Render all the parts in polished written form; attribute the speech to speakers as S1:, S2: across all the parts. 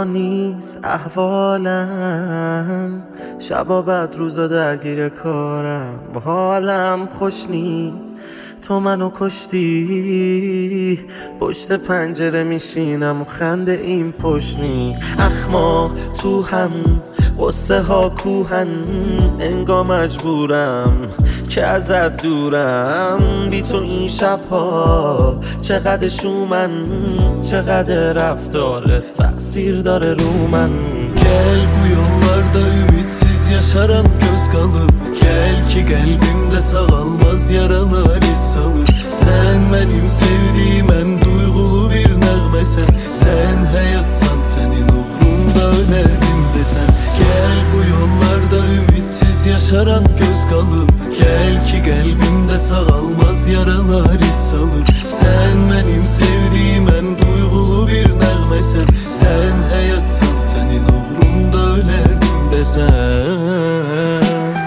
S1: اینا نیست احوالم، شبا بعد روزا درگیر کارم، حالم خوش نی تو منو کشتی. پشت پنجره میشینم و خنده این پشنی، اخما تو هم قصه ها کوهن، انگار مجبورم که ازت دورم. بی تو این şapha چقدر شومن، چقدر رفتارت تأثیر داره رو من.
S2: Gel bu yollarda ümitsiz yaşaran göz kalıp, gel ki kalbimde sağalmaz yaralar iz salır. Sen benim sevdiğim en duygulu bir nəğməsən, sen hayatsan senin uğrunda ölerdim desen. Gel bu yollarda ümitsiz yaşaran göz kalıp, gel ki kalbimde sağalmaz yaralar iz salır. Sen benim sevdiğim en duygulu bir nəğməsən, sen hayatsan senin uğrunda ölerdim desen.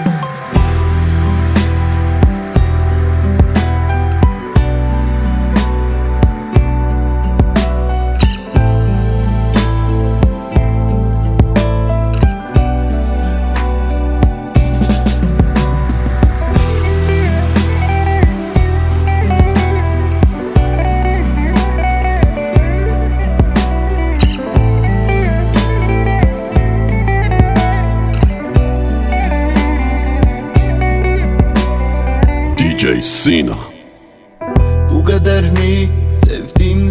S3: DJ Sina.
S2: Bu kadar mi sevdin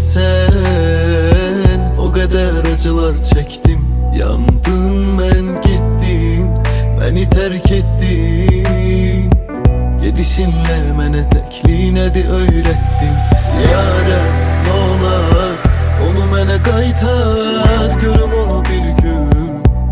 S2: sen? O kadar acılar çektim, yandım ben gittin, beni terk ettin. Gidişinle mene tekliğine de öğrettin. Yâre ne olar onu mene kaytar, görüm onu bir gün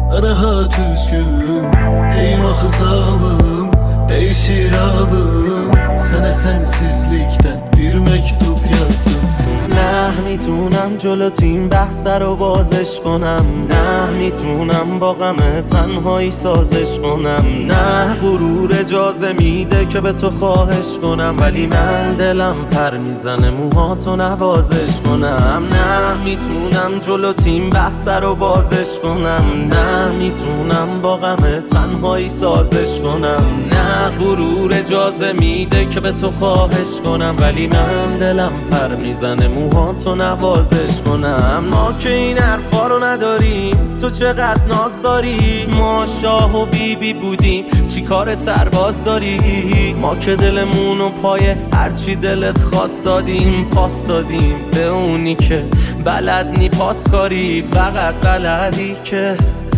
S2: rahat üzgün. Eyvah zalım değişir alım, sana sensizlikten bir mektup yazdım.
S1: نه میتونم جلوت این بحث رو بازش کنم، نه میتونم با غم تنهایی سازش کنم، نه غرور اجازه میده که به تو خواهش کنم، ولی من دلم پر میزنه موهاتو نوازش کنم. نه میتونم جلوت این بحث رو بازش کنم، نه میتونم با غم تنهایی سازش کنم، نه غرور اجازه میده که به تو خواهش کنم، ولی من دلم پر میزنه موهاتو نوازش کنم. ما که این حرفا رو نداریم، تو چقدر ناز داری، ما شاه و بیبی بودیم چی کار سرباز داری. ما که دلمونو پای هرچی دلت خواست دادیم، پاس دادیم به اونی که بلد نی پاس کاری. فقط بلدی که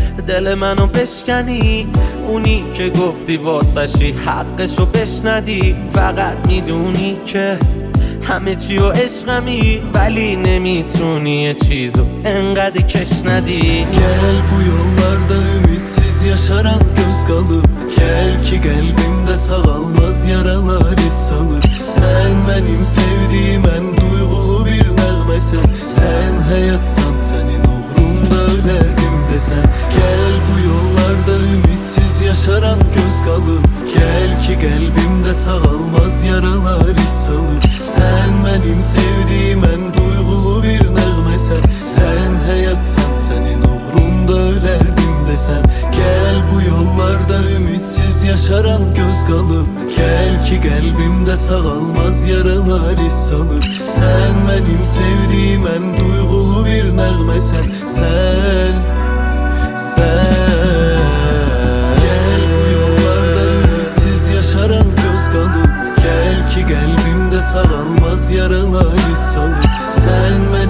S1: دل منو بشکنی، اونی که گفتی واسشی حقشو بشندی. فقط میدونی که همه چی و عشقمی، ولی نمیتونی یه چیزو انقدر کش ندی.
S2: Gel bu yollarda ümitsiz yaşaran göz kalıp, gel ki kalbimde sağalmaz yaralar iz salır. Sen benim sevdiğim en duygulu bir nəğməsən, sen hayatsan senin uğrunda ölerdim desen. Gel bu yollarda ümitsiz yaşaran göz kalıp, gel ki kalbimde sağalmaz yaralar iz salır. Sen benim sevdiğim en duygulu bir nəğməsən, sen hayatsan senin uğrunda ölerdim desen. Gel bu yollarda ümitsiz yaşaran göz kalıp, gel ki kalbimde sağalmaz yaralar iz salır. Sen benim sevdiğim en duygulu bir nəğməsən, sen Gel bu yollarda ümitsiz yaşaran göz kalıp, gel ki kalbimde sağalmaz yaralar iz salır. Sen